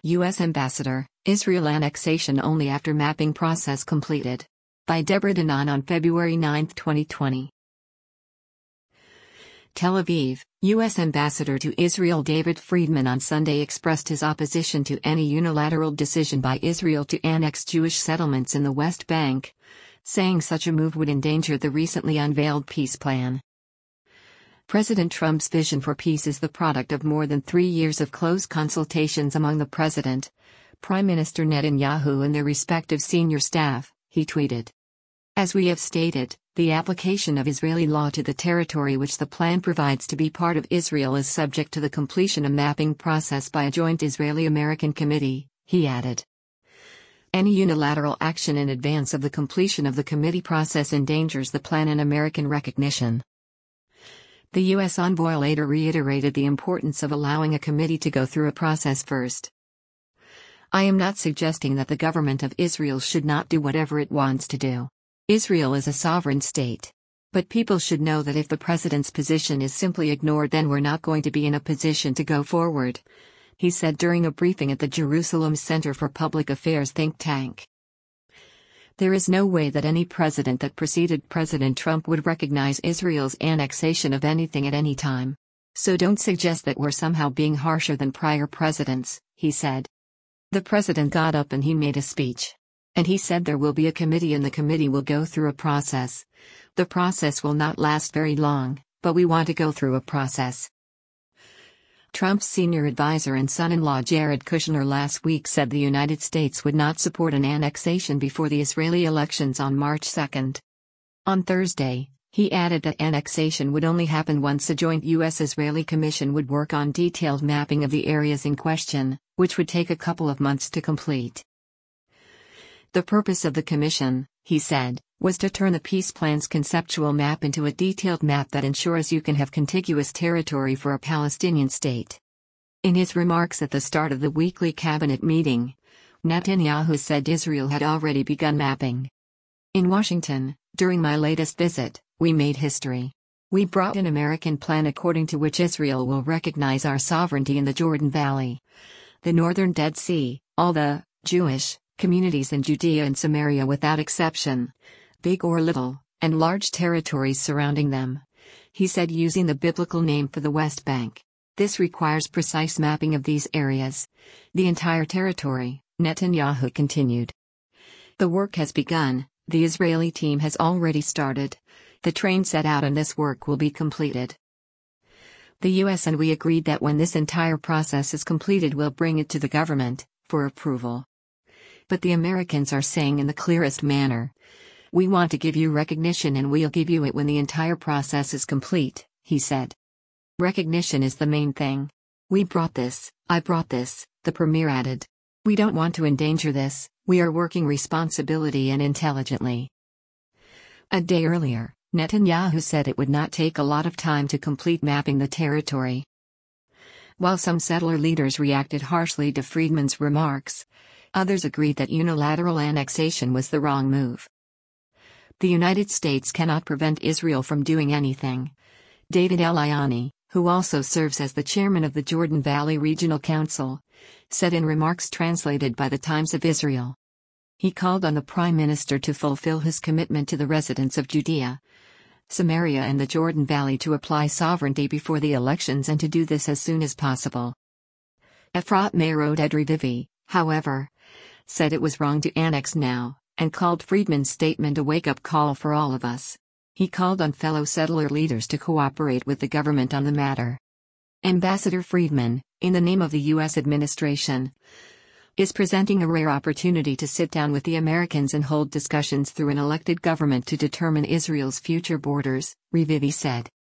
U.S. Ambassador, Israel annexation only after mapping process completed. By Deborah Danon on February 9, 2020. Tel Aviv, U.S. Ambassador to Israel David Friedman on Sunday expressed his opposition to any unilateral decision by Israel to annex Jewish settlements in the West Bank, saying such a move would endanger the recently unveiled peace plan. President Trump's vision for peace is the product of more than 3 years of close consultations among the President, Prime Minister Netanyahu and their respective senior staff, he tweeted. As we have stated, the application of Israeli law to the territory which the plan provides to be part of Israel is subject to the completion of mapping process by a joint Israeli-American committee, he added. Any unilateral action in advance of the completion of the committee process endangers the plan and American recognition. The U.S. envoy later reiterated the importance of allowing a committee to go through a process first. I am not suggesting that the government of Israel should not do whatever it wants to do. Israel is a sovereign state. But people should know that if the president's position is simply ignored, then we're not going to be in a position to go forward, he said during a briefing at the Jerusalem Center for Public Affairs think tank. There is no way that any president that preceded President Trump would recognize Israel's annexation of anything at any time. So don't suggest that we're somehow being harsher than prior presidents, he said. The president got up and he made a speech. And he said there will be a committee and the committee will go through a process. The process will not last very long, but we want to go through a process. Trump's senior advisor and son-in-law Jared Kushner last week said the United States would not support an annexation before the Israeli elections on March 2. On Thursday, he added that annexation would only happen once a joint U.S.-Israeli commission would work on detailed mapping of the areas in question, which would take a couple of months to complete. The purpose of the commission, he said, was to turn the peace plan's conceptual map into a detailed map that ensures you can have contiguous territory for a Palestinian state. In his remarks at the start of the weekly cabinet meeting, Netanyahu said Israel had already begun mapping. In Washington, during my latest visit, we made history. We brought an American plan according to which Israel will recognize our sovereignty in the Jordan Valley, the northern Dead Sea, all the Jewish communities in Judea and Samaria without exception, big or little, and large territories surrounding them, he said, using the biblical name for the West Bank. This requires precise mapping of these areas, the entire territory, Netanyahu continued. The work has begun, the Israeli team has already started, the train set out and this work will be completed. The U.S. and we agreed that when this entire process is completed we'll bring it to the government, for approval. But the Americans are saying in the clearest manner, we want to give you recognition and we'll give you it when the entire process is complete, he said. Recognition is the main thing. We brought this, I brought this, the premier added. We don't want to endanger this, we are working responsibly and intelligently. A day earlier, Netanyahu said it would not take a lot of time to complete mapping the territory. While some settler leaders reacted harshly to Friedman's remarks, others agreed that unilateral annexation was the wrong move. The United States cannot prevent Israel from doing anything, David Eliani, who also serves as the chairman of the Jordan Valley Regional Council, said in remarks translated by the Times of Israel. He called on the Prime Minister to fulfill his commitment to the residents of Judea, Samaria and the Jordan Valley to apply sovereignty before the elections and to do this as soon as possible. Efrat Mayor Oded Revivi, however, said it was wrong to annex now, and called Friedman's statement a wake-up call for all of us. He called on fellow settler leaders to cooperate with the government on the matter. Ambassador Friedman, in the name of the U.S. administration, is presenting a rare opportunity to sit down with the Americans and hold discussions through an elected government to determine Israel's future borders, Revivi said.